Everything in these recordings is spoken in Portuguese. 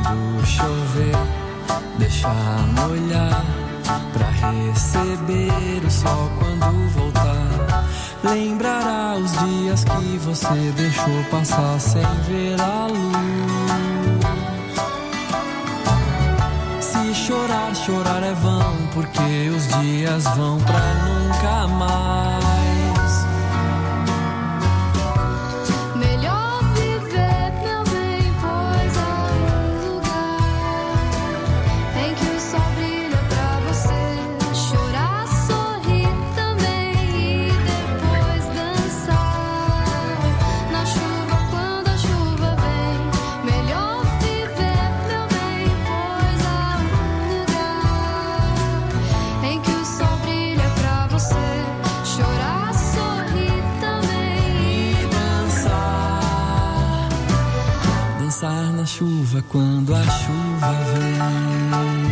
Quando chover, deixa molhar, pra receber o sol quando voltar. Lembrará os dias que você deixou passar sem ver a luz. Se chorar, chorar é vão, porque os dias vão pra nunca mais. Melhor viver, meu bem, pois há um lugar em que o sol brilha pra você chorar, sorrir também e depois dançar na chuva quando a chuva vem. Melhor viver, meu bem, pois há um lugar em que o sol brilha pra você chorar, sorrir também e dançar na chuva quando a chuva vem.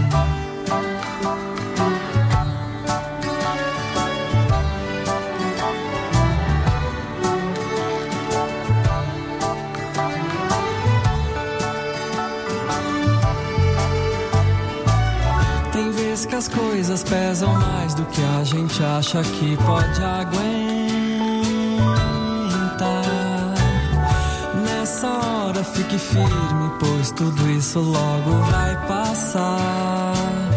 Tem vezes que as coisas pesam mais do que a gente acha que pode aguentar. Nessa hora fique firme, pois tudo isso logo vai passar.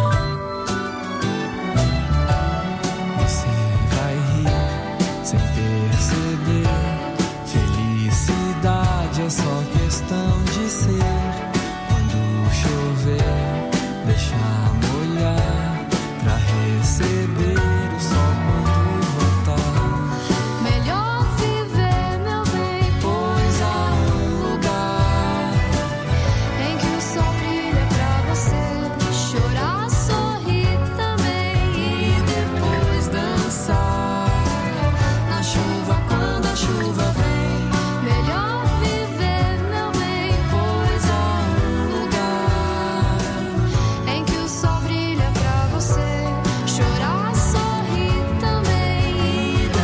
Você vai rir sem perceber. Felicidade é só questão de ser. Quando chover, deixa molhar, pra receber o sol quando voltar. melhor viver, meu bem, Pois há um lugar em que o sol brilha pra você chorar, sorrir também e depois dançar na chuva quando a chuva vem. melhor viver, meu bem, Pois há um lugar em que o sol brilha pra você chorar, sorrir também e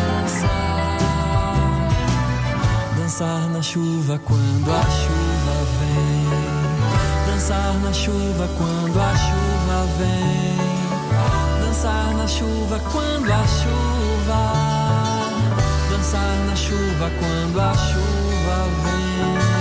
dançar na chuva quando a chuva vem. Dançar na chuva quando a chuva vem. Dançar na chuva quando a chuva. Dançar na chuva quando a chuva vem.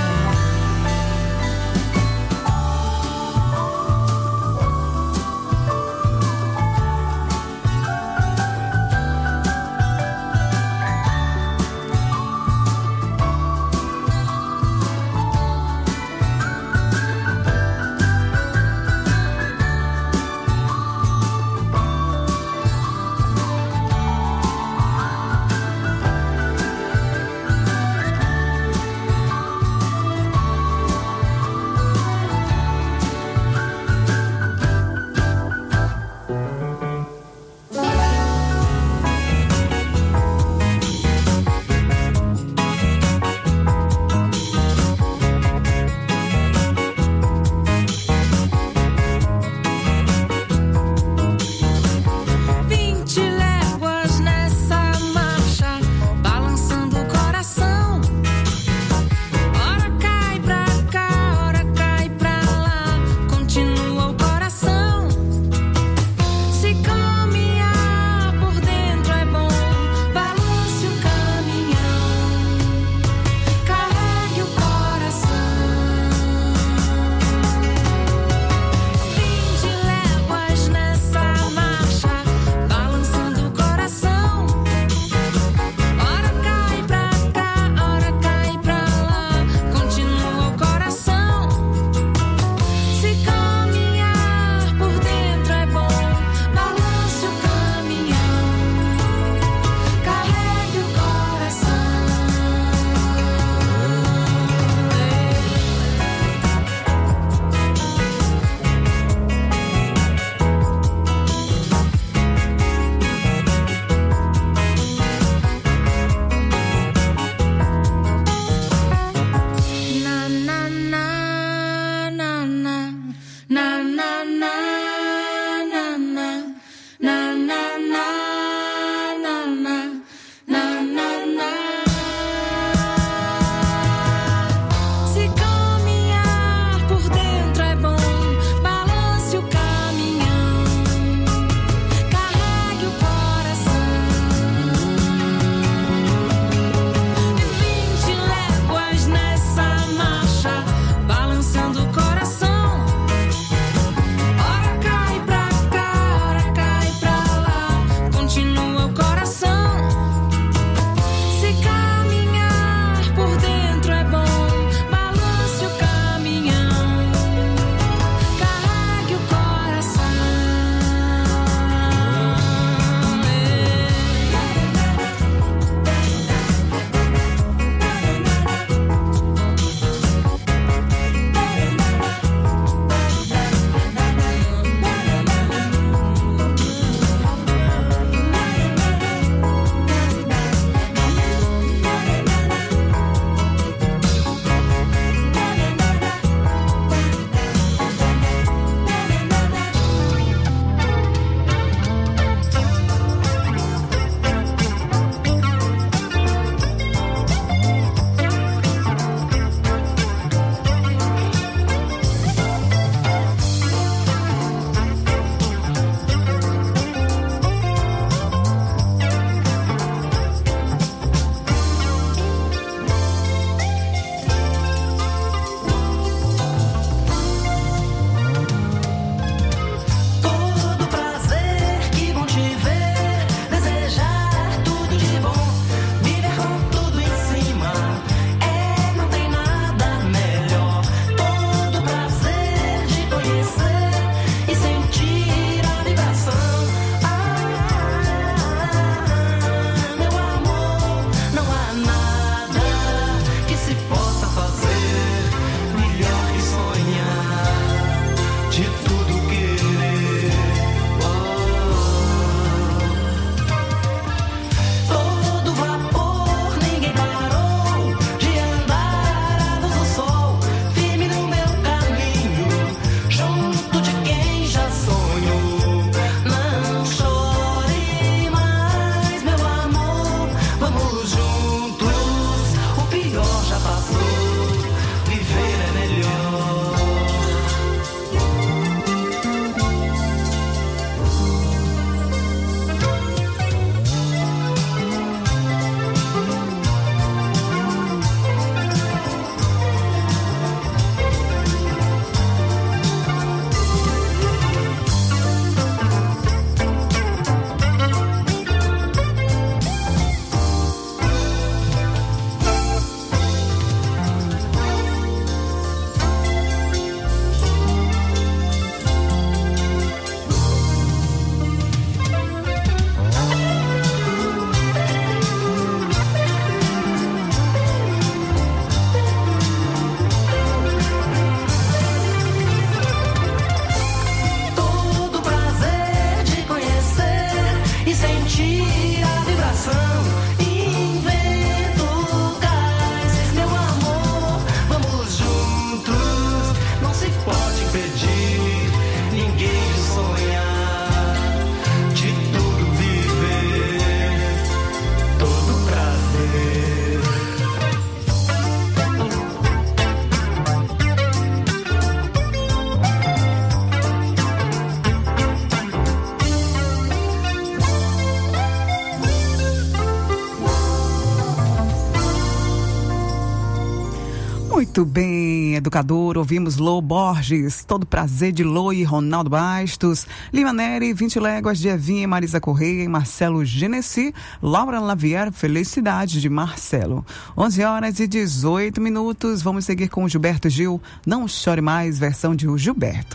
se pode impedir ninguém de sonhar, de tudo viver, todo prazer. Muito bem, educador, ouvimos Lô Borges, Todo Prazer de Lô e Ronaldo Bastos, Lima Neri, 20 Léguas de Evinha, Marisa Correia e Marcelo Genesi, Laura Lavier, Felicidade de Marcelo. 11h18, vamos seguir com o Gilberto Gil, Não Chore Mais, versão de Gilberto.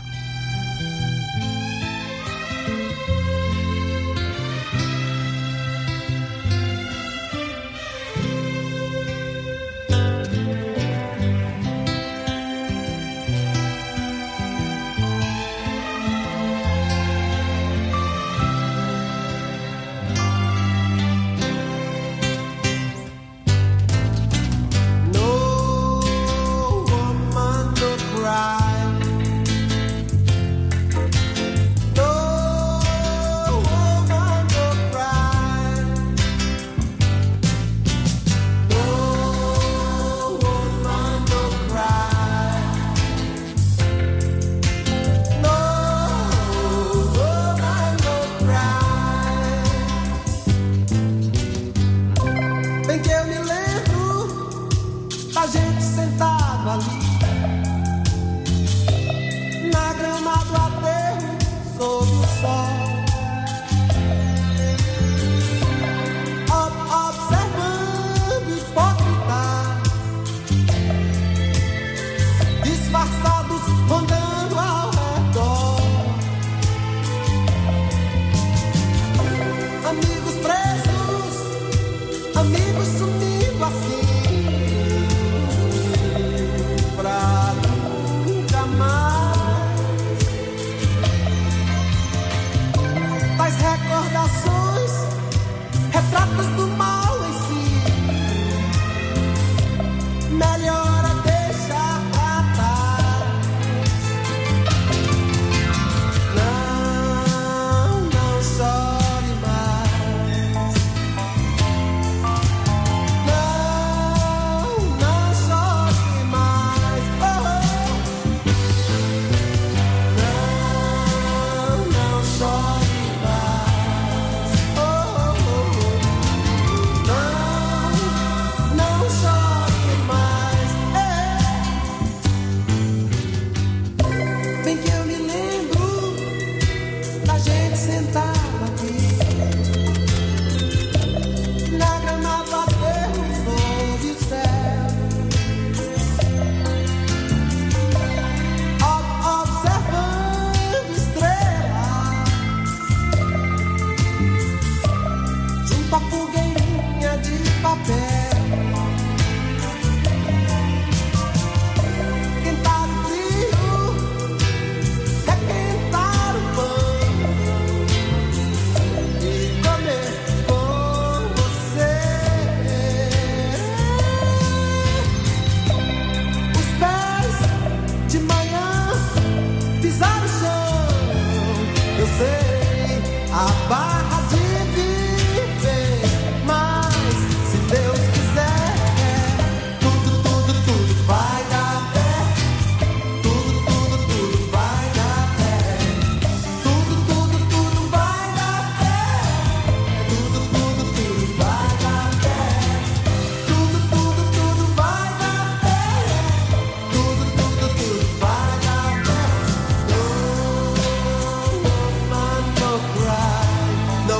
No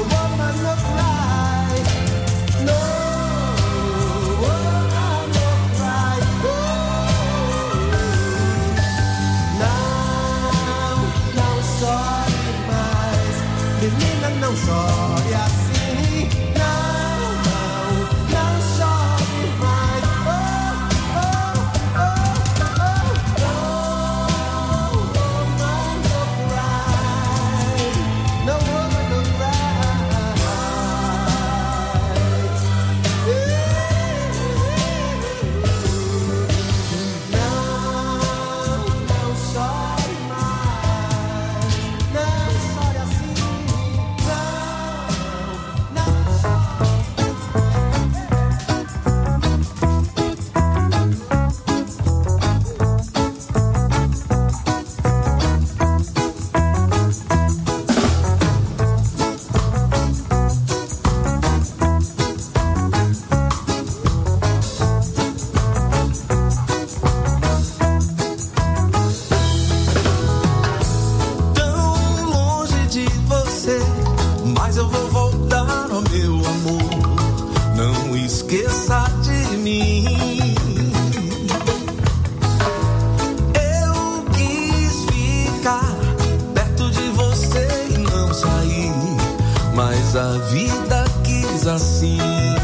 a vida quis assim.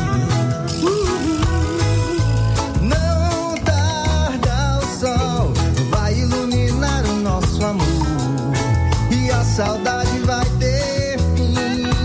Não tarda o sol, vai iluminar o nosso amor, e a saudade vai ter fim.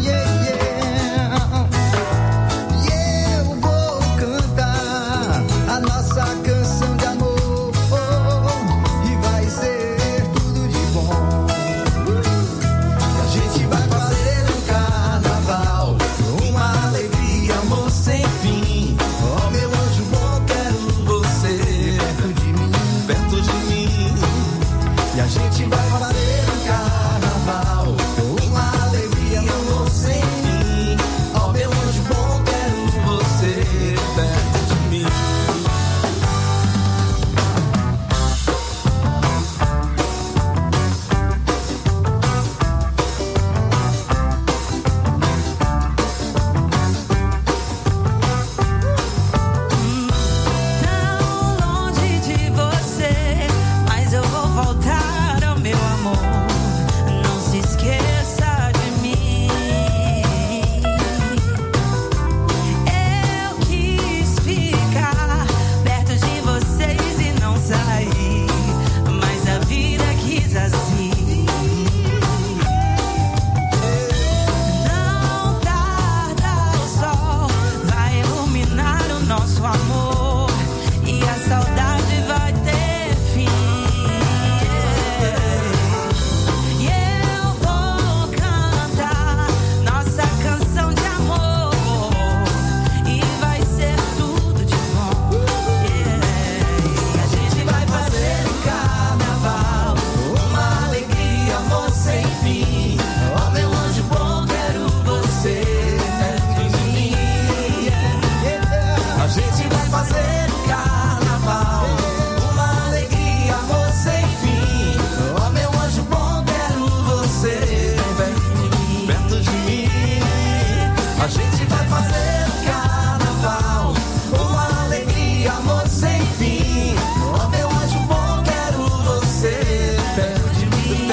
E eu vou cantar a nossa canção de amor, e vai ser tudo de bom. E a gente vai fazer um carnaval, uma alegria, amor sem fim. Oh, meu anjo bom, quero você perto de mim. E a gente vai fazer um carnaval, uma alegria, amor sem fim. Oh, meu anjo bom, quero você perto de mim. Tão longe de você, mas eu vou voltar ao meu amor. Não se esqueça de mim. Eu quis ficar perto de vocês e não sair, mas a vida quis assim. Não tarda o sol, vai iluminar o nosso amor, e a saudade vai ter fim. E eu vou cantar nossa canção de amor, e vai ser tudo de bom. E a gente vai fazer um carnaval, Uma alegria, amor sem fim. Oh, meu anjo bom, quero você perto de mim. A gente vai fazer um carnaval, uma alegria, amor sem fim. Oh, meu anjo bom, quero você perto de mim. A gente vai fazer um carnaval, uma alegria, amor sem fim. Oh, meu anjo bom, quero você perto de mim.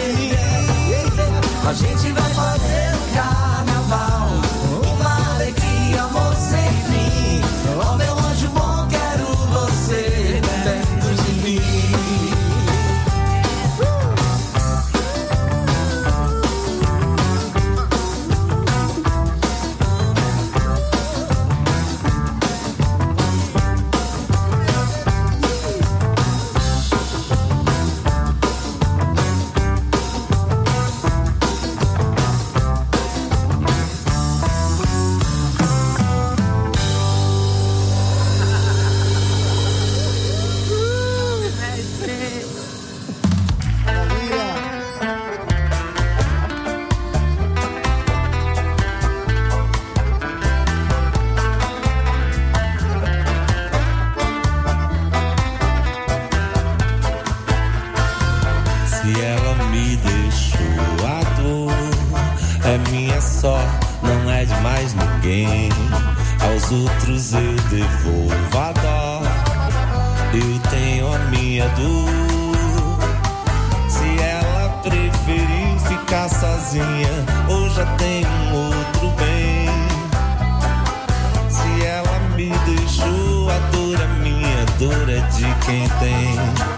A gente vai fazer um carnaval, uma alegria, amor sem fim. Oh, meu anjo bom, quero você perto de mim. Se ela me deixou a dor, é minha só, não é de mais ninguém. Aos outros eu devolvo a dó, eu tenho a minha dor. Se ela preferir ficar sozinha, ou já tem um outro bem. Se ela me deixou, a dor é minha, a dor é de quem tem.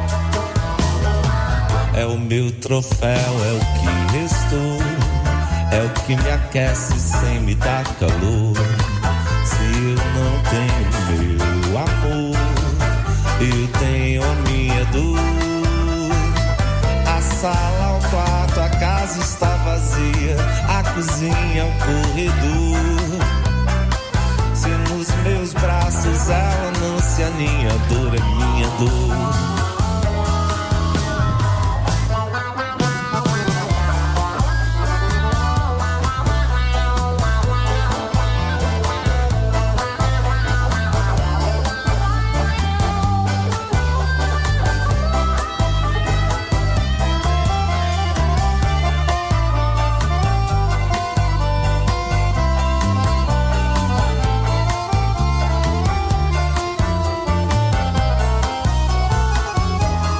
É o meu troféu, é o que restou, é o que me aquece sem me dar calor. Se eu não tenho meu amor, eu tenho a minha dor. A sala, o quarto, a casa está vazia, a cozinha, o corredor. Se nos meus braços ela não se aninha, a dor é minha dor.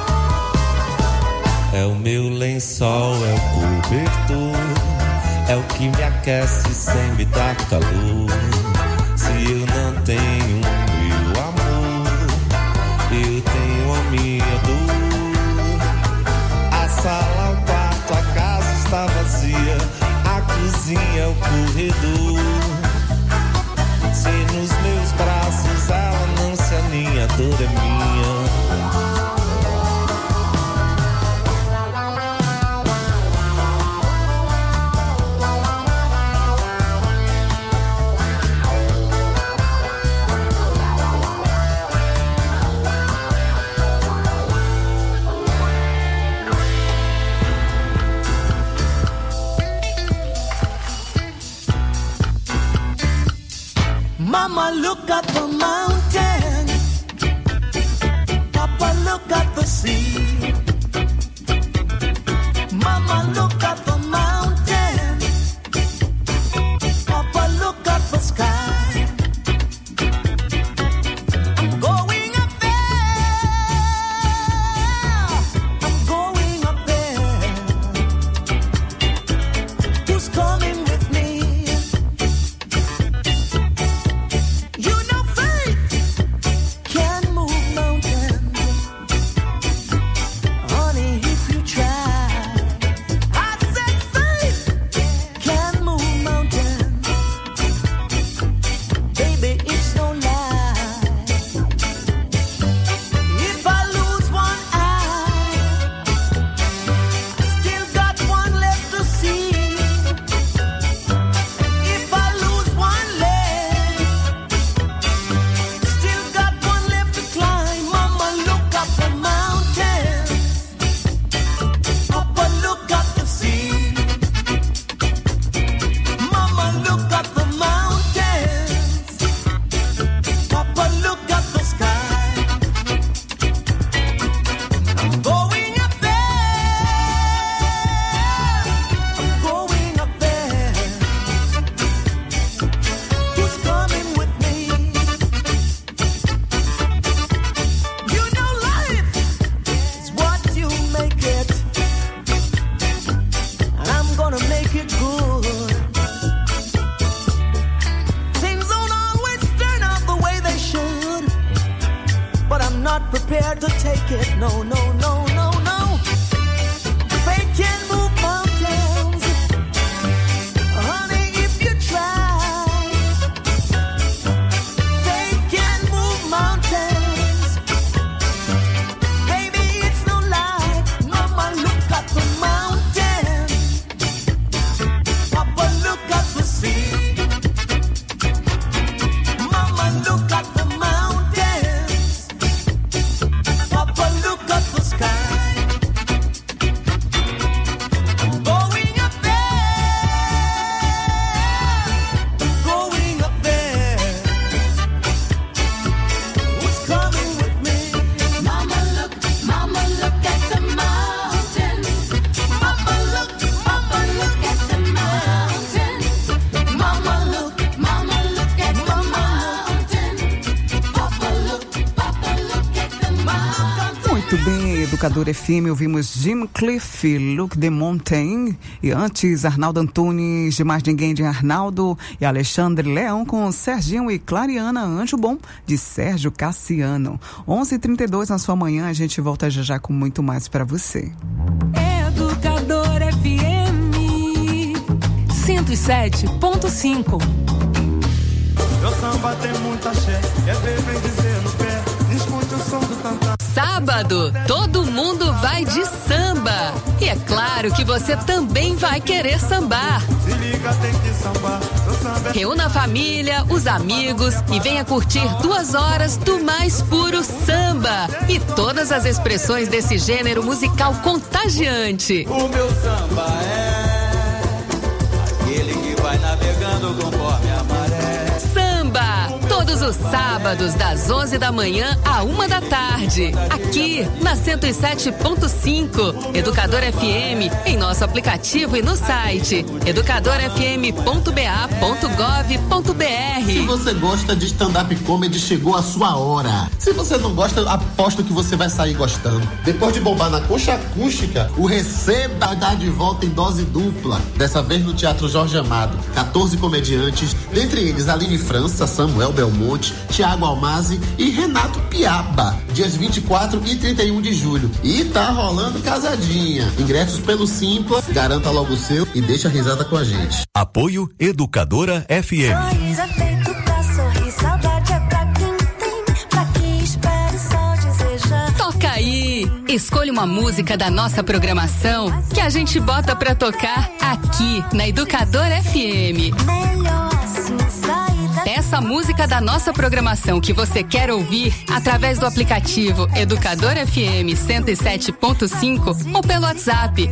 lençol, é o cobertor, é o que me aquece sem me dar calor. Se eu não tenho meu amor, eu tenho a minha dor. A sala, o quarto, a casa está vazia, a cozinha, o corredor. Se nos meus braços ela não se aninha, a dor é minha. Mama, look at the mountain. Papa, look at the sea. Mama, look at the mountain. Papa, look at the sky. I'm going up there. I'm going up there. Who's coming with me? Prepared to take it, no, no, no, no, no. Fate can move mountains, honey, if you try. Fate can move mountains, baby, it's no lie. Mama, look at the mountain. Papa, look at the sea. Mama, look at the mountain. Look up the sky. I'm going up there. I'm going up there. Who's coming with me? Mama, look at the mountain. Papa, look at the mountain. Mama, look at the mountain. Papa, look at the mountain. Muito bem, Educador FM, ouvimos Jim Cliff, Look the Mountain, e antes Arnaldo Antunes, de Mais Ninguém de Arnaldo, e Alexandre Leão com Serginho e Clariana, Anjo Bom, de Sérgio Cassiano. 11h32 na sua manhã, a gente volta já já com muito mais para você. Educador FM 107.5. Meu samba tem muita axé, é ver bem dizer no pé, escute o som do tantã. Sábado, todo mundo vai de samba. E é claro que você também vai querer sambar. Se liga, tem que sambar. Reúna a família, os amigos e venha curtir 2 horas do mais puro samba. E todas as expressões desse gênero musical contagiante. O meu samba é aquele que vai navegando conforme a maré. Samba, todo Todos os sábados, das 11 da manhã à 1 da tarde. Aqui, na 107.5. Educador FM, em nosso aplicativo e no site educadorfm.ba.gov.br. Se você gosta de stand-up comedy, chegou a sua hora. Se você não gosta, aposto que você vai sair gostando. Depois de bombar na Concha Acústica, o Receba dá de volta em dose dupla. Dessa vez no Teatro Jorge Amado. 14 comediantes, dentre eles Aline França, Samuel Belmonte, Tiago Almazi e Renato Piaba. Dias 24 e 31 de julho. E tá rolando casadinha. Ingressos pelo Simpla. Garanta logo o seu e deixa a risada com a gente. Apoio Educadora FM. Sorriso é feito pra sorrir, saudade é pra quem tem, pra quem espera e só deseja. Toca aí! Escolha uma música da nossa programação que a gente bota pra tocar aqui na Educadora FM. Melhor assim sair da... Essa música da nossa programação que você quer ouvir através do aplicativo Educador FM 107.5 ou pelo WhatsApp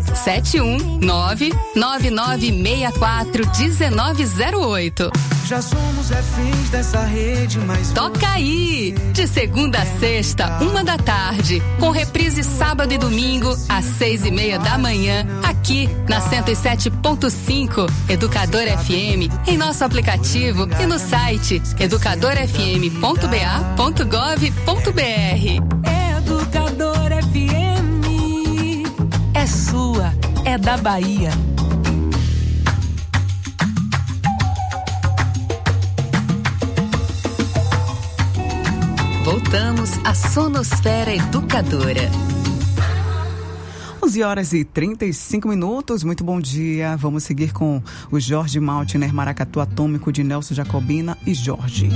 71999641908. Já somos reféns dessa rede, mas Toca aí! De segunda a sexta, 1 da tarde, com reprise sábado e domingo às 6:30 da manhã, aqui na 107.5 Educador FM, em nosso aplicativo e no site educadorfm.ba.gov.br. Educador FM é sua, é da Bahia. Voltamos à Sonosfera Educadora. 11h35. Muito bom dia. Vamos seguir com o Jorge Maltner, Maracatu Atômico, de Nelson Jacobina e Jorge.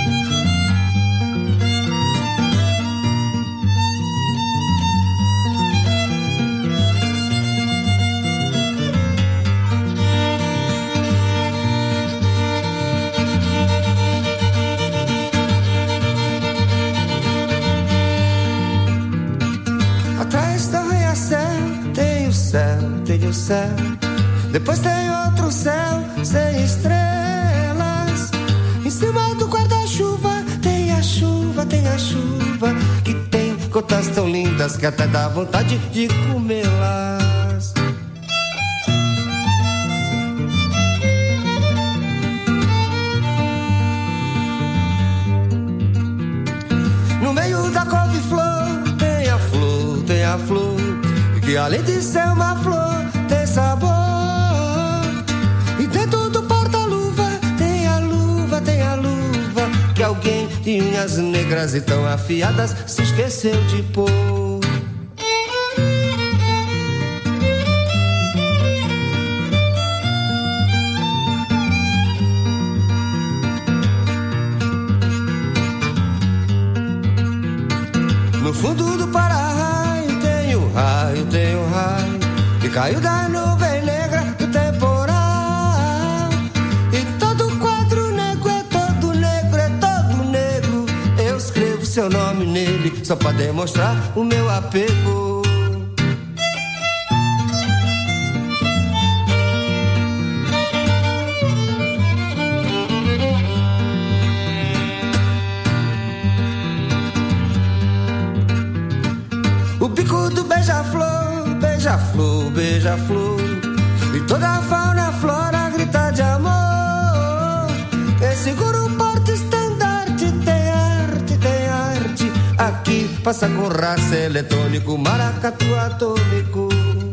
Tem o céu, depois tem outro céu sem estrelas. Em cima do guarda-chuva tem a chuva que tem gotas tão lindas que até dá vontade de comê-las. No meio da couve-flor tem a flor que além de ser uma flor, tem sabor. E dentro do porta-luva, tem a luva, que alguém de unhas negras e tão afiadas se esqueceu de pôr. No fundo do para-raio tem o raio que caiu da nuvem negra do temporal. E todo quadro negro é todo negro. Eu escrevo seu nome nele só pra demonstrar o meu apego. O bico do beija-flor, e toda a fauna, a flora grita de amor. Quem segura o porta-estandarte tem arte. Aqui passa com raça eletrônico, maracatu atômico.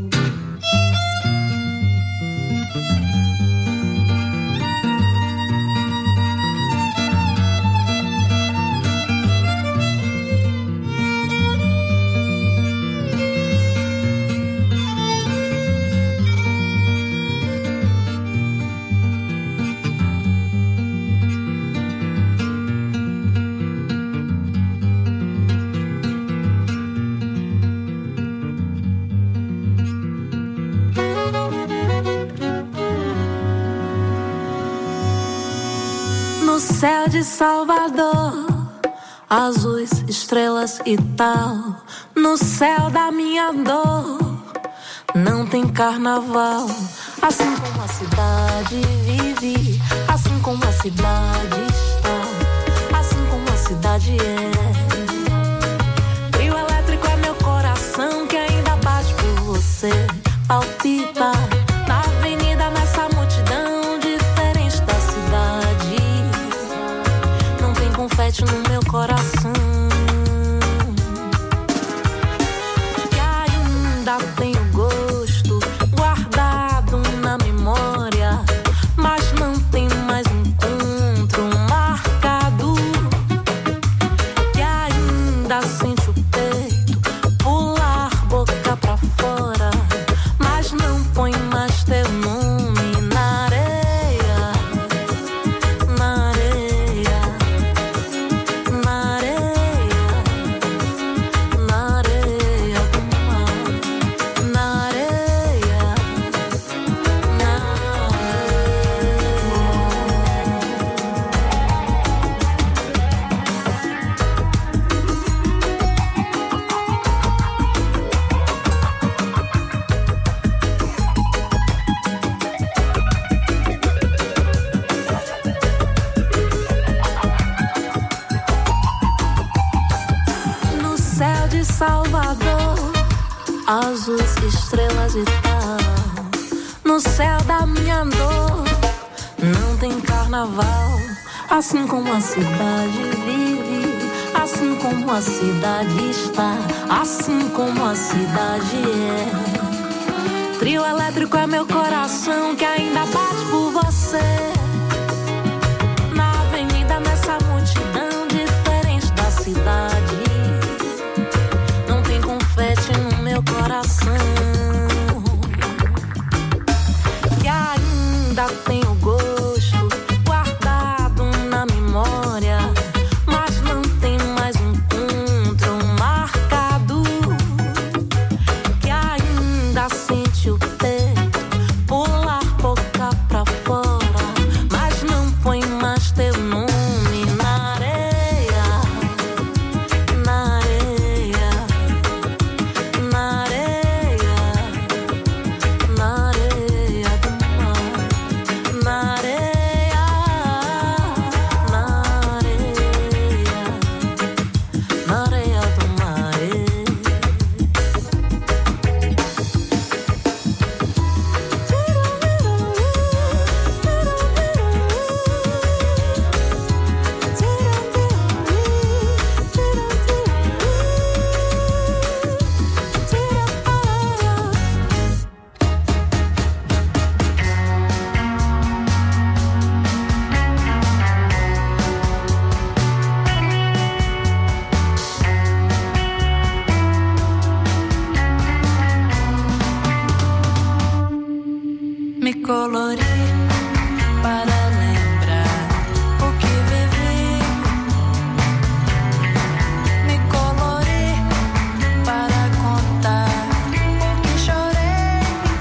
Céu de Salvador, azuis, estrelas e tal. No céu da minha dor não tem carnaval. Assim como a cidade vive, assim como a cidade está, cidade é. Trio elétrico é meu coração que ainda bate por você. Palpita na avenida, nessa multidão diferente da cidade. Não tem confete no meu coração. E ainda tenho gosto guardado na memória, mas não tem mais encontro marcado. E ainda sente o peito pular boca pra fora, mas não põe mais teu nome na areia, na areia, na areia, na areia do mar, na areia, na no céu de Salvador, azuis, estrelas e tal. No céu da minha dor não tem carnaval. Assim como a cidade vive, assim como a cidade está, assim como a cidade é. Trio elétrico é meu coração que ainda bate por você. Na avenida, nessa multidão diferente da cidade, não tem confete no meu coração. E ainda tenho gosto guardado na memória, mas não tem mais encontro marcado. Que ainda sente o peito pular boca pra fora, mas não põe mais teu nome na areia, na areia, na areia, na areia do mar, na areia, na areia, na areia do mar. Me colori para lembrar o que vivi. Me colori para contar o que chorei.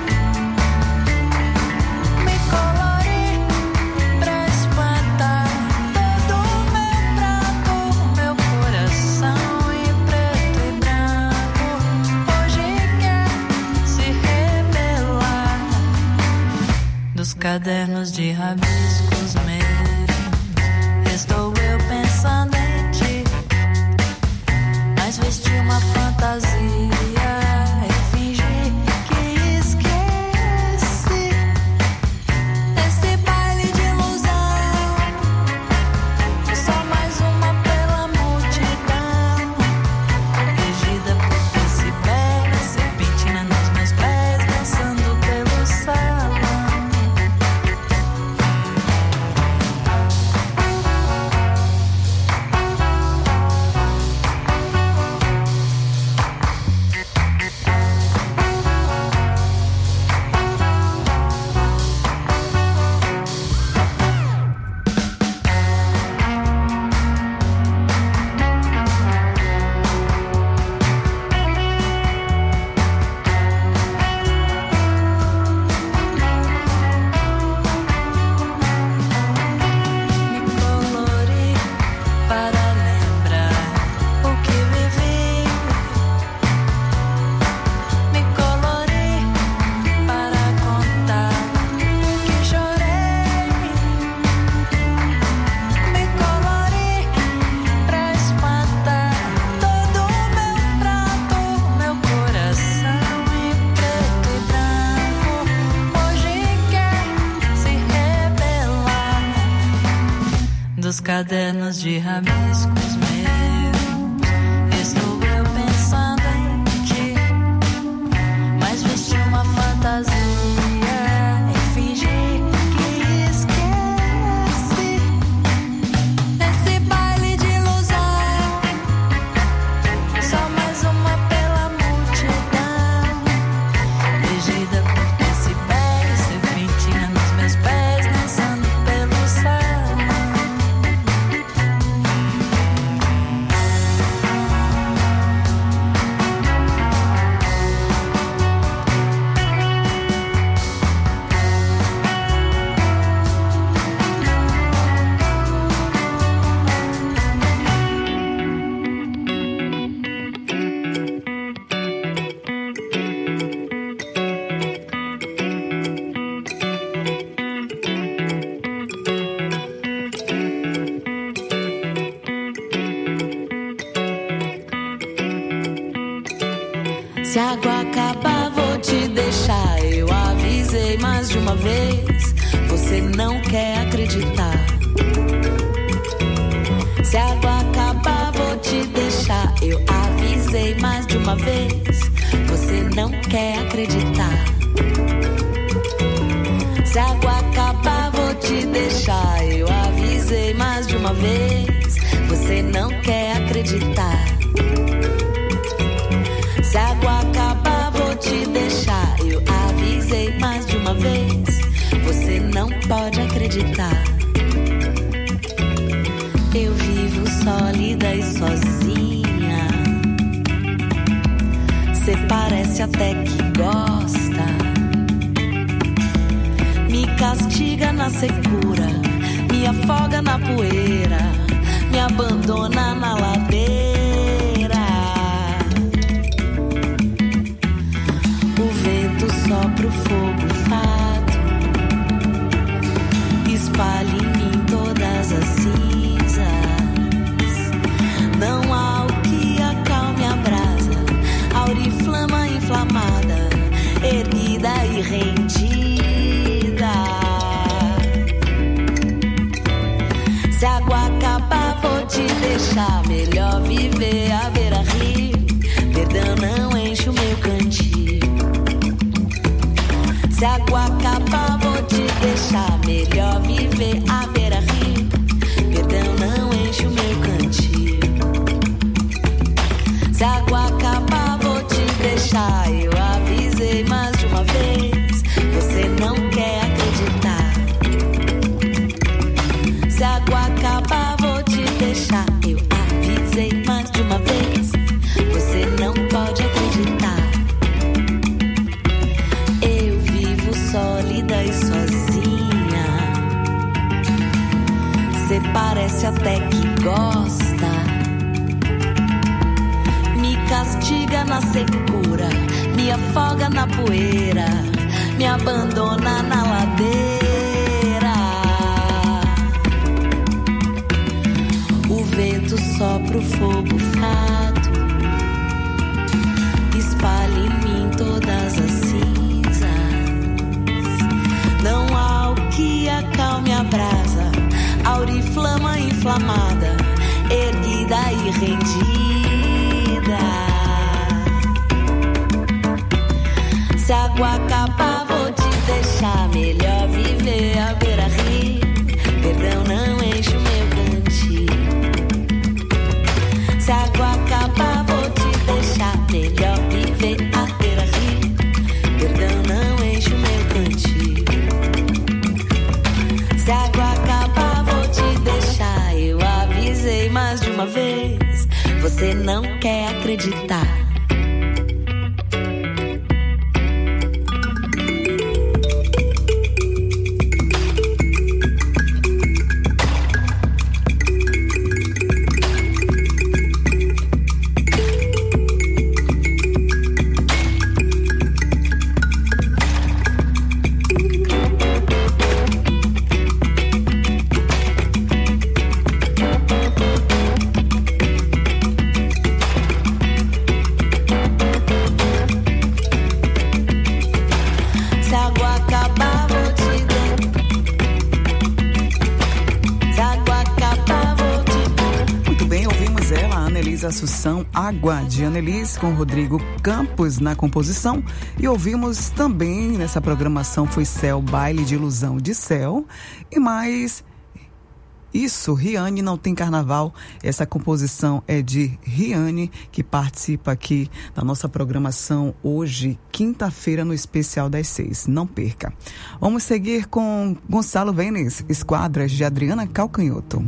Me colori pra espantar todo o meu pranto, meu coração em preto e branco. Hoje quer se rebelar dos cadernos de rabiscos meus. Estou eu pensando em ti, mas vesti uma fantasia e fingi que esqueci. Esse baile de ilusão, só mais uma pela multidão, regida por decibéis, serpentina nos meus pés, dançando pelo salão. cadernos de rabiscos meus. Estou eu pensando em ti, mas vesti uma fantasia e fingi que esqueci. Esse baile de ilusão, só mais uma pela multidão, regida por decibéis, serpentina nos meus pés, dançando pelo céu. Se a água acabar, vou te deixar. Eu avisei mais de uma vez, você não quer acreditar. Se a água acabar, vou te deixar. Eu avisei mais de uma vez, você não quer acreditar. Se a água acabar, vou te deixar. Eu avisei mais de uma vez, você não quer acreditar. Se a água acabar, vou te deixar. Eu avisei mais de uma vez, você não pode acreditar. Eu vivo sólida e sozinha, cê parece até que gosta. Me castiga na secura, me afoga na poeira, me abandona na ladeira. Sopra o fogo fato, espalha em mim todas as cinzas. Não há o que acalme a brasa, auriflama inflamada, erguida e rendida. Se a água acabar, vou te deixar. Melhor viver à beira-rio, perdão não enche o meu cantil. Se a água acabar, vou te deixar. Melhor viver à beira-rio, perdão não enche o meu cantil. Se a água acabar, vou te deixar. Eu avisei mais de uma vez, você não quer acreditar. Se a água acabar, vou te deixar. Eu avisei mais de uma vez, você não pode acreditar. Sólida e sozinha, cê parece até que gosta. Me castiga na secura, me afoga na poeira, me abandona na ladeira. O vento sopra o fogo fato, espalha em mim todas as cinzas. Não há o que acalme a brasa, auriflama inflamada, erguida e rendida. Se a água acabar, vou te deixar. Melhor viver à beira-rio, perdão não enche o meu cantil. Se a água acabar, vou te deixar. Melhor viver à beira-rio, perdão não enche o meu cantil. Se a água acabar, vou te deixar. Eu avisei mais de uma vez, você não quer acreditar. Assunção Água, de Annelise, com Rodrigo Campos na composição. E ouvimos também nessa programação Foi Céu, Baile de Ilusão de Céu. E mais isso, Riane Não Tem Carnaval. Essa composição é de Riane, que participa aqui da nossa programação hoje, quinta-feira, no Especial das 6. Não perca. Vamos seguir com Gonçalo Vênis, Esquadras, de Adriana Calcanhoto.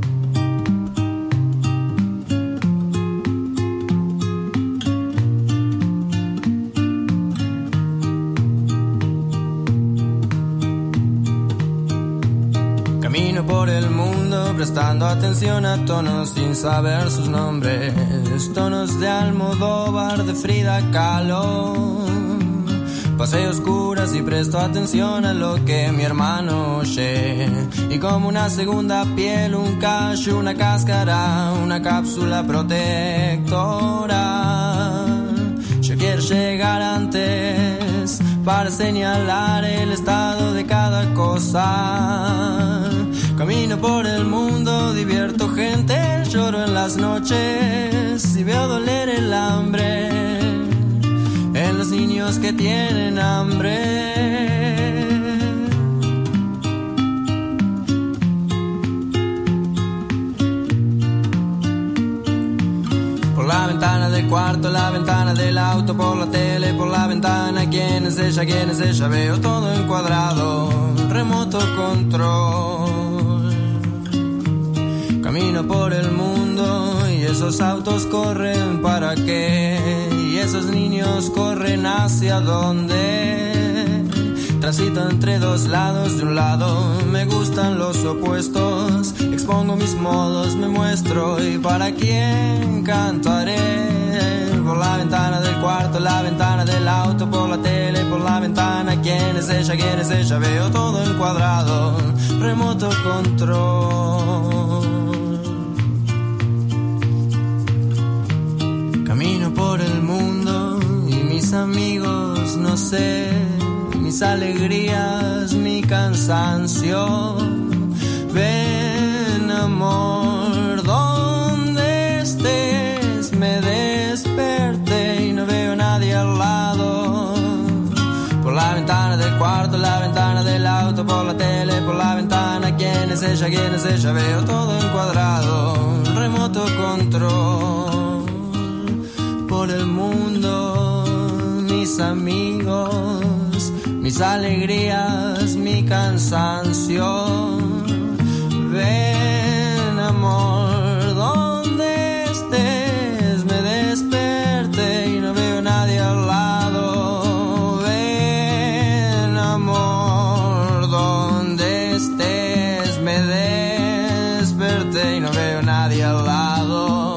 Camino por el mundo prestando atención a tonos sin saber sus nombres, tonos de Almodóvar, de Frida Kahlo. Paseo oscuras y presto atención a lo que mi hermano oye. Y como una segunda piel, un callo, una cáscara, una cápsula protectora. Yo quiero llegar antes para señalar el estado de cada cosa. Camino por el mundo, divierto gente, lloro en las noches y veo doler el hambre en los niños que tienen hambre. Por la ventana del cuarto, la ventana del auto, por la tele, por la ventana, ¿quién es ella? ¿Quién es ella? Veo todo encuadrado, remoto control. Camino por el mundo y esos autos corren ¿para qué? Y esos niños corren ¿hacia dónde? Transito entre dos lados, de un lado me gustan los opuestos, expongo mis modos, me muestro y ¿para quién cantaré? Por la ventana del cuarto, la ventana del auto, por la tele, por la ventana, ¿quién es ella? ¿Quién es ella? Veo todo encuadrado, remoto control. Camino por el mundo y mis amigos, no sé, mis alegrías, mi cansancio. Ven, amor, donde estés, me desperté y no veo a nadie al lado. Por la ventana del cuarto, la ventana del auto, por la tele, por la ventana, ¿quién es ella? ¿Quién es ella? Veo todo encuadrado, remoto control. Por el mundo, mis amigos, mis alegrías, mi cansancio. Ven, amor, donde estés, me desperté y no veo a nadie al lado. Ven, amor, donde estés, me desperté y no veo a nadie al lado.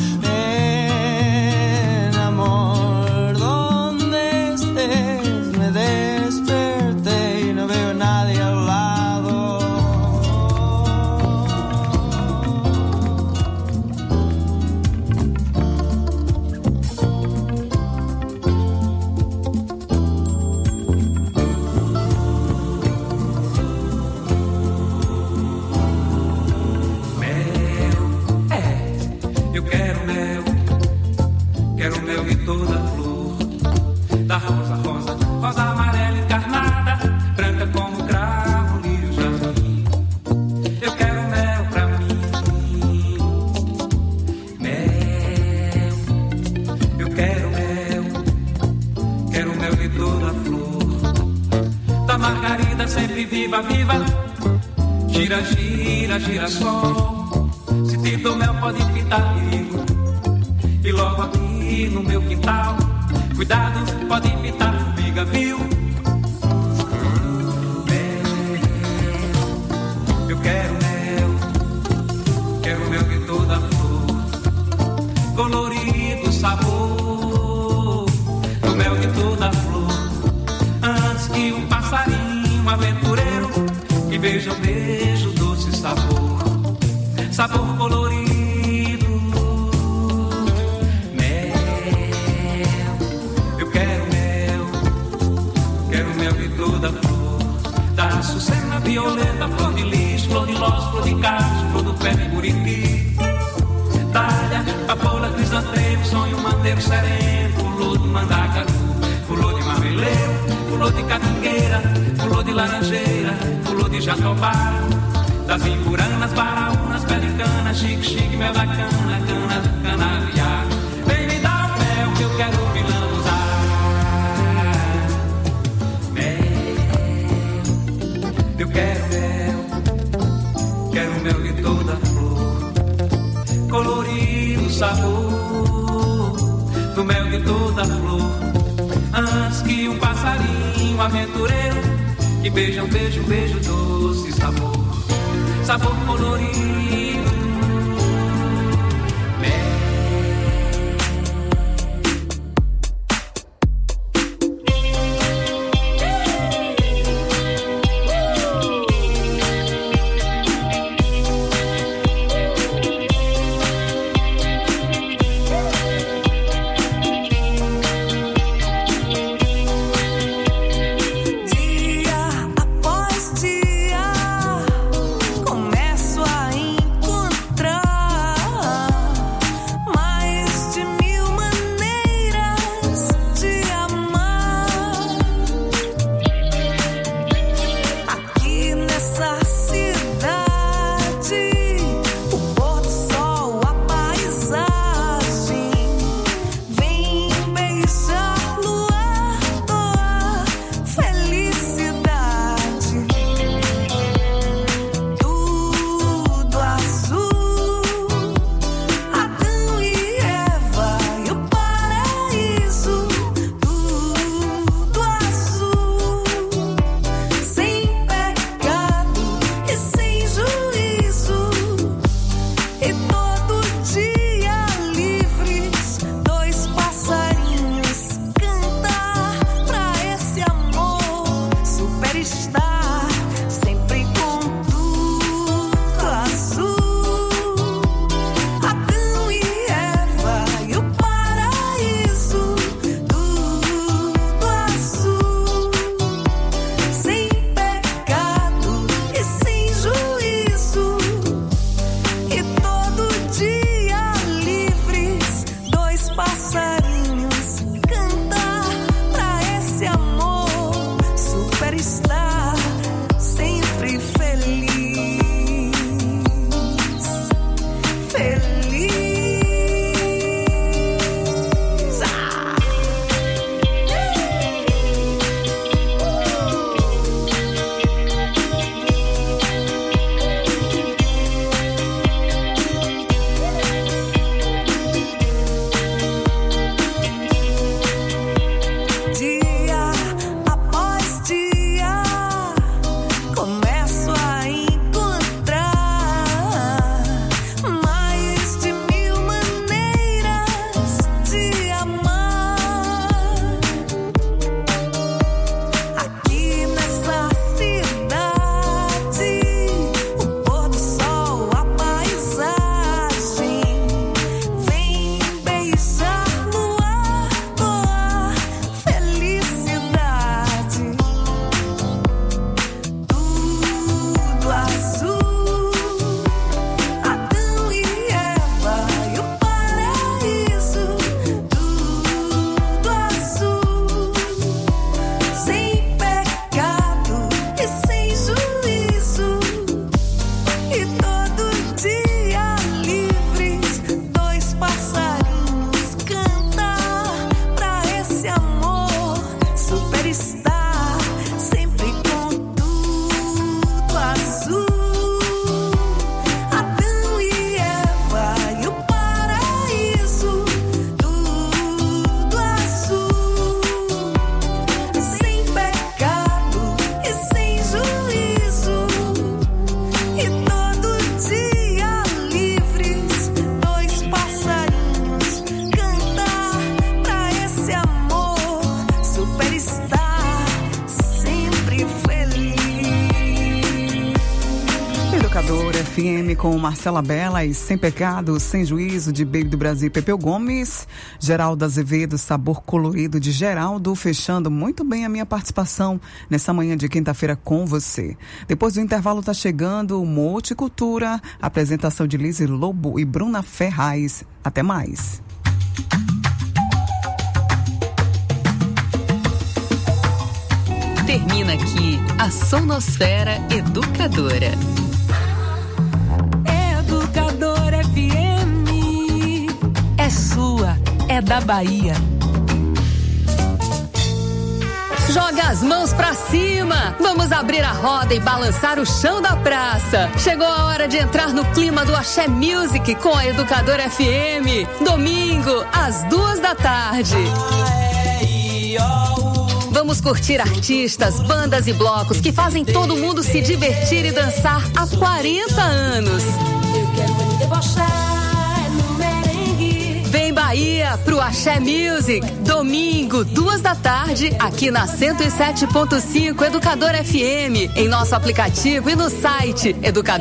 Viva, viva, gira, gira, girassol. Se te dou mel pode pintar perigo. E logo aqui no meu quintal, cuidado, pode pintar formiga, viu? Eu quero mel de toda flor, colorido sabor, do mel de toda flor. Antes que um passarinho aventureiro que beija o beijo, doce sabor, sabor colorido, mel. Eu quero mel de toda flor, da açucena, violeta, flor de lis, flor de lóz, flor de cacho, flor do pé de buriti, talha, papoula, crisantemo, sonho, mandeiro sereno, pulou de mandacaru, pulou de marmeleiro, pulou de catingueira, pulou de laranjeira, pulou de jatobá, das vincuranas, baraúnas, pelicanas, chique, chique, mel da cana, cana do canaviar. Vem me dar o mel que eu quero pilambuzar. Mel, eu quero mel de toda flor, colorir o sabor do mel de toda flor. Antes que um passarinho aventureiro que beija um beijo, beijo doce, sabor, sabor colorido. Dia após dia, começo a encontrar Educador FM com Marcela Bela e Sem Pecado, Sem Juízo, de Baby do Brasil, Pepeu Gomes, Geraldo Azevedo, Sabor Colorido, de Geraldo, fechando muito bem a minha participação nessa manhã de quinta-feira com você. Depois do intervalo tá chegando o Multicultura, apresentação de Lise Lobo e Bruna Ferraz. Até mais. Termina aqui a Sonosfera Educadora. Educadora FM é sua, é da Bahia. Joga as mãos pra cima! Vamos abrir a roda e balançar o chão da praça. Chegou a hora de entrar no clima do Axé Music com a Educadora FM. Domingo, às 14h. Vamos curtir artistas, bandas e blocos que fazem todo mundo se divertir e dançar há 40 anos. Eu quero me debochar no merengue. Vem Bahia pro Axé Music. Domingo, 14h, aqui na 107.5 Educador FM. Em nosso aplicativo e no site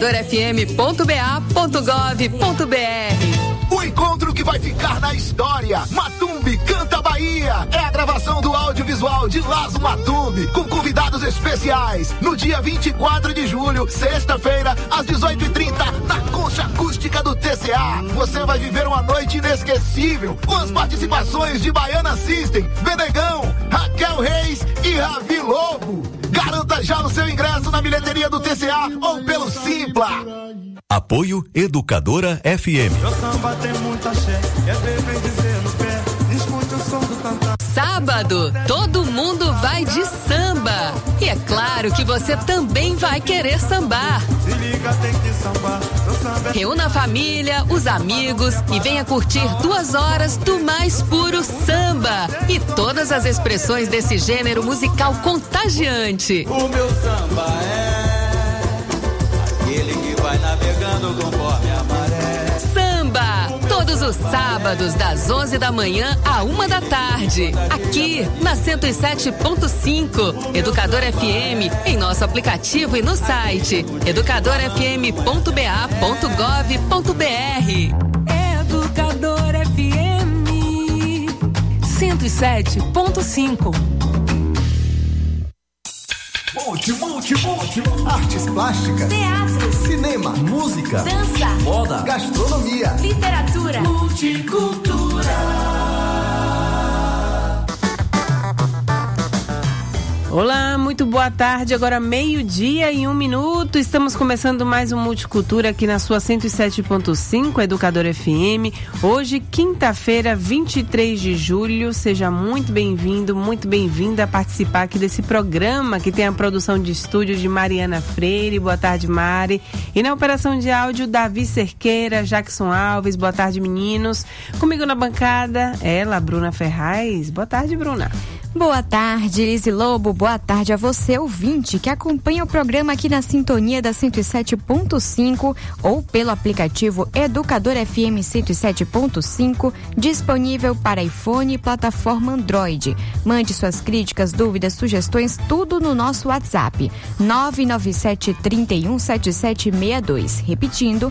educadorfm.ba.gov.br. O encontro que vai ficar na história. Matumbi Canta Bahia. É a gravação do audiovisual de Lazo Matumbi, com convidados especiais. No dia 24 de julho, sexta-feira, às 18h30, na Concha Acústica do TCA. Você vai viver uma noite inesquecível, com as participações de Baiana System, Benegão, Raquel Reis e Ravi Lobo. Garanta já o seu ingresso na bilheteria do TCA ou pelo Simpla. Apoio Educadora FM. Meu samba tem muita axé, é bem dizer no pé, escute o som do cantar. Sábado, todo mundo vai de samba. E é claro que você também vai querer sambar. Se liga, tem que sambar. Reúna a família, os amigos e venha curtir 2 horas do mais puro samba. E todas as expressões desse gênero musical contagiante. O meu samba é aquele que vai navegando conforme a maré. Samba, todos os sábados das 11 da manhã à 1 da tarde, aqui na 107.5 Educador FM, em nosso aplicativo e no site educadorfm.ba.gov.br. Educador FM 107.5. Monte. Artes plásticas, teatro, cinema, música, dança, moda, gastronomia, literatura, multicultura. Olá, muito boa tarde, agora 12:01. Estamos começando mais um Multicultura aqui na sua 107.5 Educador FM. Hoje, quinta-feira, 23 de julho. Seja muito bem-vindo, muito bem-vinda a participar aqui desse programa que tem a produção de estúdio de Mariana Freire. Boa tarde, Mari. E na operação de áudio, Davi Cerqueira, Jackson Alves. Boa tarde, meninos. Comigo na bancada, ela, Bruna Ferraz. Boa tarde, Bruna. Boa tarde, Lise Lobo. Boa tarde a você, ouvinte, que acompanha o programa aqui na sintonia da 107.5 ou pelo aplicativo Educador FM 107.5, disponível para iPhone e plataforma Android. Mande suas críticas, dúvidas, sugestões, tudo no nosso WhatsApp, 997-317762. Repetindo,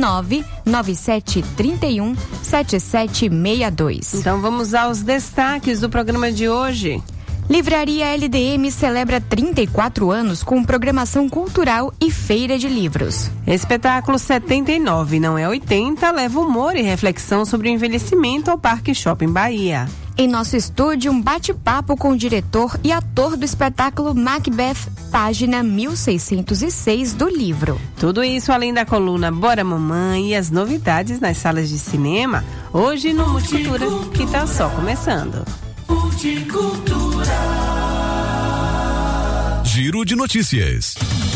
997-317762. Então vamos aos destaques do programa de hoje. Livraria LDM celebra 34 anos com programação cultural e feira de livros. Espetáculo 79, não é 80, leva humor e reflexão sobre o envelhecimento ao Parque Shopping Bahia. Em nosso estúdio, um bate-papo com o diretor e ator do espetáculo Macbeth, página 1606 do livro. Tudo isso além da coluna Bora Mamãe e as novidades nas salas de cinema, hoje no Multicultura, que está só começando. Giro de notícias.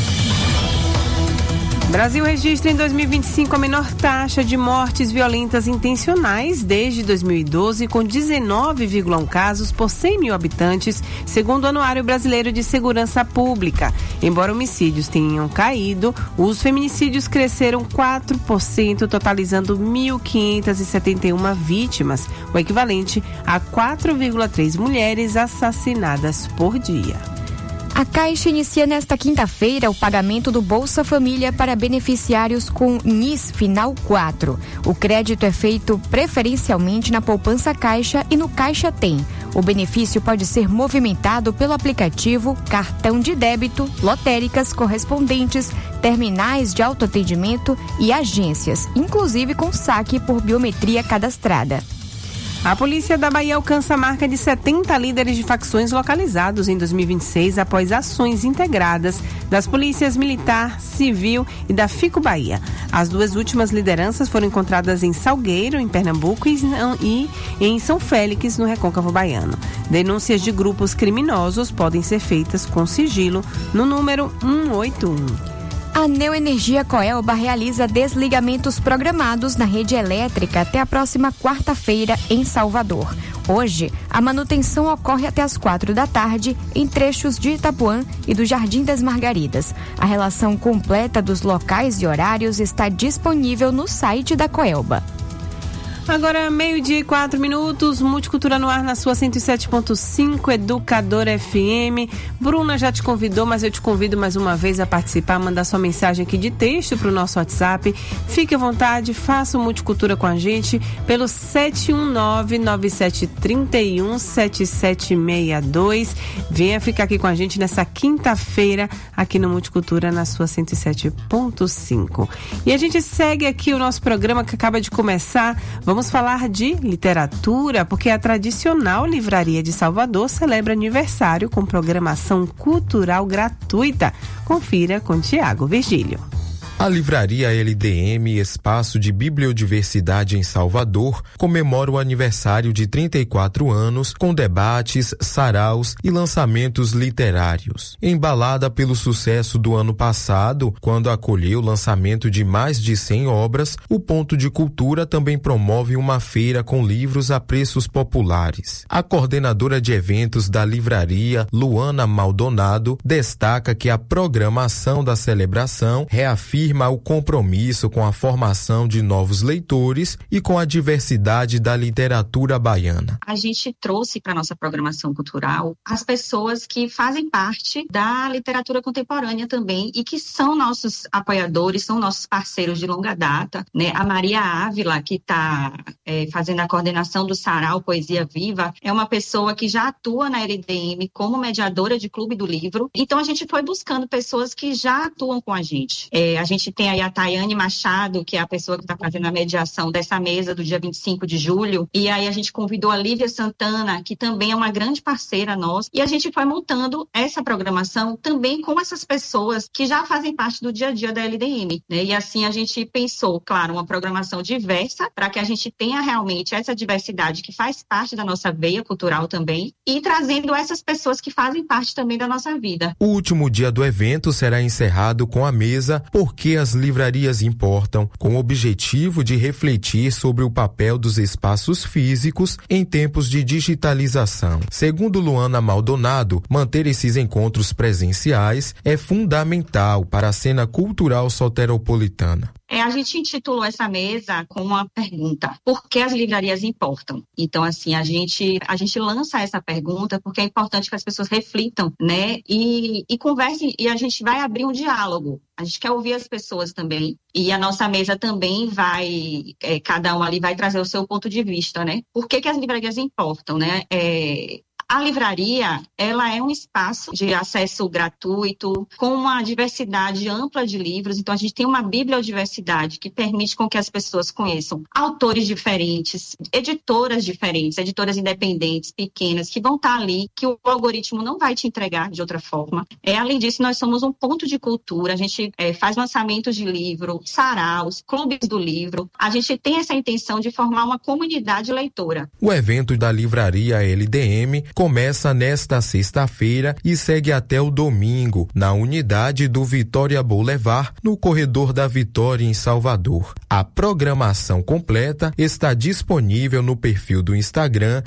Brasil registra em 2025 a menor taxa de mortes violentas intencionais desde 2012, com 19,1 casos por 100 mil habitantes, segundo o Anuário Brasileiro de Segurança Pública. Embora homicídios tenham caído, os feminicídios cresceram 4%, totalizando 1.571 vítimas, o equivalente a 4,3 mulheres assassinadas por dia. A Caixa inicia nesta quinta-feira o pagamento do Bolsa Família para beneficiários com NIS Final 4. O crédito é feito preferencialmente na Poupança Caixa e no Caixa Tem. O benefício pode ser movimentado pelo aplicativo, cartão de débito, lotéricas, correspondentes, terminais de autoatendimento e agências, inclusive com saque por biometria cadastrada. A polícia da Bahia alcança a marca de 70 líderes de facções localizados em 2026 após ações integradas das polícias militar, civil e da Fico Bahia. As duas últimas lideranças foram encontradas em Salgueiro, em Pernambuco, e em São Félix, no Recôncavo Baiano. Denúncias de grupos criminosos podem ser feitas com sigilo no número 181. A Neoenergia Coelba realiza desligamentos programados na rede elétrica até a próxima quarta-feira em Salvador. Hoje, a manutenção ocorre até as 4 da tarde em trechos de Itapuã e do Jardim das Margaridas. A relação completa dos locais e horários está disponível no site da Coelba. Agora, 12:04, Multicultura no ar na sua 107.5, Educadora FM. Bruna já te convidou, mas eu te convido mais uma vez a participar, mandar sua mensagem aqui de texto para o nosso WhatsApp. Fique à vontade, faça o Multicultura com a gente pelo 719-9731-7762. Venha ficar aqui com a gente nessa quinta-feira, aqui no Multicultura na sua 107.5. E a gente segue aqui o nosso programa que acaba de começar. Vamos falar de literatura, porque a tradicional Livraria de Salvador celebra aniversário com programação cultural gratuita. Confira com Tiago Virgílio. A Livraria LDM, espaço de bibliodiversidade em Salvador, comemora o aniversário de 34 anos com debates, saraus e lançamentos literários. Embalada pelo sucesso do ano passado, quando acolheu o lançamento de mais de 100 obras, o Ponto de Cultura também promove uma feira com livros a preços populares. A coordenadora de eventos da livraria, Luana Maldonado, destaca que a programação da celebração reafirma o compromisso com a formação de novos leitores e com a diversidade da literatura baiana. A gente trouxe para nossa programação cultural as pessoas que fazem parte da literatura contemporânea também e que são nossos apoiadores, são nossos parceiros de longa data, né? A Maria Ávila, que está fazendo a coordenação do Sarau Poesia Viva, é uma pessoa que já atua na LDM como mediadora de Clube do Livro. Então a gente foi buscando pessoas que já atuam com a gente. A gente tem aí a Tayane Machado, que é a pessoa que está fazendo a mediação dessa mesa do dia 25 de julho. E aí a gente convidou a Lívia Santana, que também é uma grande parceira nossa. E a gente foi montando essa programação também com essas pessoas que já fazem parte do dia a dia da LDM, né? E assim a gente pensou, claro, uma programação diversa para que a gente tenha realmente essa diversidade que faz parte da nossa veia cultural também e trazendo essas pessoas que fazem parte também da nossa vida. O último dia do evento será encerrado com a mesa Porque as livrarias importam, com o objetivo de refletir sobre o papel dos espaços físicos em tempos de digitalização. Segundo Luana Maldonado, manter esses encontros presenciais é fundamental para a cena cultural soteropolitana. A gente intitulou essa mesa com uma pergunta: por que as livrarias importam? Então, assim, a gente lança essa pergunta porque é importante que as pessoas reflitam, né? E conversem, e a gente vai abrir um diálogo. A gente quer ouvir as pessoas também. E a nossa mesa também vai, cada um ali vai trazer o seu ponto de vista, né? Por que as livrarias importam, né? A livraria, ela é um espaço de acesso gratuito, com uma diversidade ampla de livros. Então, a gente tem uma bibliodiversidade que permite com que as pessoas conheçam autores diferentes, editoras diferentes, editoras independentes, pequenas, que vão estar ali, que o algoritmo não vai te entregar de outra forma. Além disso, nós somos um ponto de cultura, a gente faz lançamentos de livro, saraus, clubes do livro. A gente tem essa intenção de formar uma comunidade leitora. O evento da Livraria LDM começa nesta sexta-feira e segue até o domingo, na unidade do Vitória Boulevard, no Corredor da Vitória, em Salvador. A programação completa está disponível no perfil do Instagram,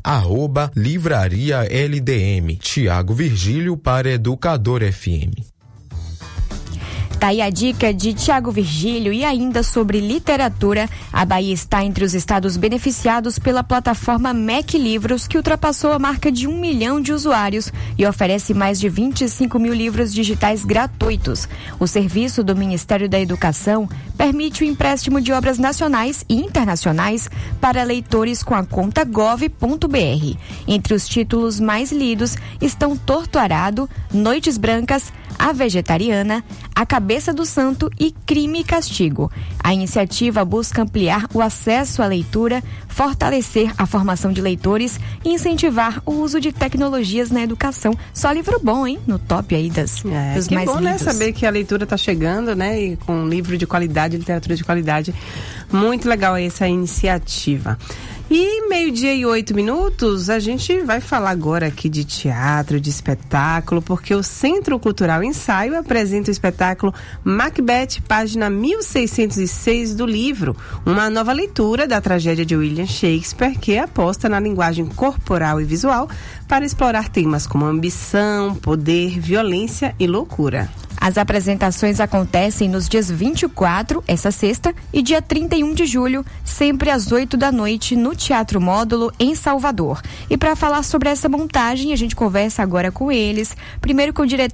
@LivrariaLDM. Tiago Virgílio para Educador FM. Tá aí a dica de Tiago Virgílio. E ainda sobre literatura, a Bahia está entre os estados beneficiados pela plataforma MEC Livros, que ultrapassou a marca de 1 milhão de usuários e oferece mais de 25 mil livros digitais gratuitos. O serviço do Ministério da Educação permite o empréstimo de obras nacionais e internacionais para leitores com a conta gov.br. Entre os títulos mais lidos estão Torto Arado, Noites Brancas, A Vegetariana, A Cabeça do Santo e Crime e Castigo. A iniciativa busca ampliar o acesso à leitura, fortalecer a formação de leitores e incentivar o uso de tecnologias na educação. Só livro bom, hein? No top aí dos mais bom, lidos. Né? Saber que a leitura está chegando, né? E com livro de qualidade, literatura de qualidade. Muito legal essa iniciativa. E 12:08, a gente vai falar agora aqui de teatro, de espetáculo, porque o Centro Cultural Ensaio apresenta o espetáculo Macbeth, página 1606 do livro, uma nova leitura da tragédia de William Shakespeare, que aposta na linguagem corporal e visual para explorar temas como ambição, poder, violência e loucura. As apresentações acontecem nos dias 24, essa sexta, e dia 31 de julho, sempre às 8 da noite, no Teatro Módulo, em Salvador. E para falar sobre essa montagem, a gente conversa agora com eles. Primeiro com o diretor